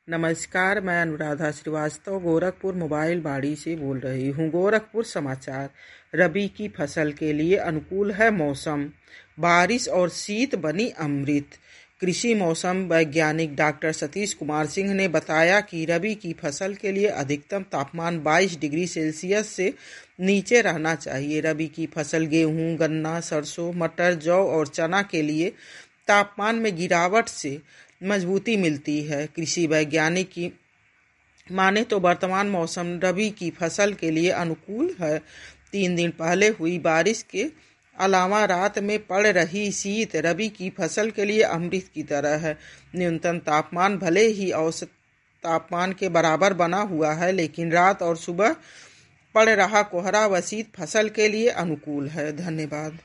नमस्कार, मैं अनुराधा श्रीवास्तव गोरखपुर मोबाइल बाड़ी से बोल रही हूँ। गोरखपुर समाचार। रबी की फसल के लिए अनुकूल है मौसम, बारिश और शीत बनी अमृत। कृषि मौसम वैज्ञानिक डॉक्टर सतीश कुमार सिंह ने बताया कि रबी की फसल के लिए अधिकतम तापमान 22 डिग्री सेल्सियस से नीचे रहना चाहिए। रबी की फसल गेहूं, गन्ना, सरसों, मटर, जौ और चना के लिए तापमान में गिरावट से मजबूती मिलती है। कृषि वैज्ञानिक की माने तो वर्तमान मौसम रबी की फसल के लिए अनुकूल है। 3 दिन पहले हुई बारिश के अलावा रात में पड़ रही शीत रबी की फसल के लिए अमृत की तरह है। न्यूनतम तापमान भले ही औसत तापमान के बराबर बना हुआ है, लेकिन रात और सुबह पड़ रहा कोहरा व शीत फसल के लिए अनुकूल है। धन्यवाद।